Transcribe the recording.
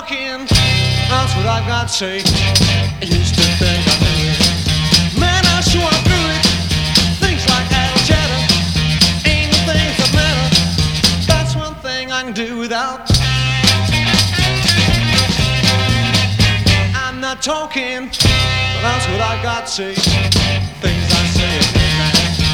talking, that's what I've got to say. I used to think I knew it. Man, I sure I'm through it. Things like idle chatter ain't the things that matter. That's one thing I can do without. I'm not talking, but that's what I've got to say. Things I say.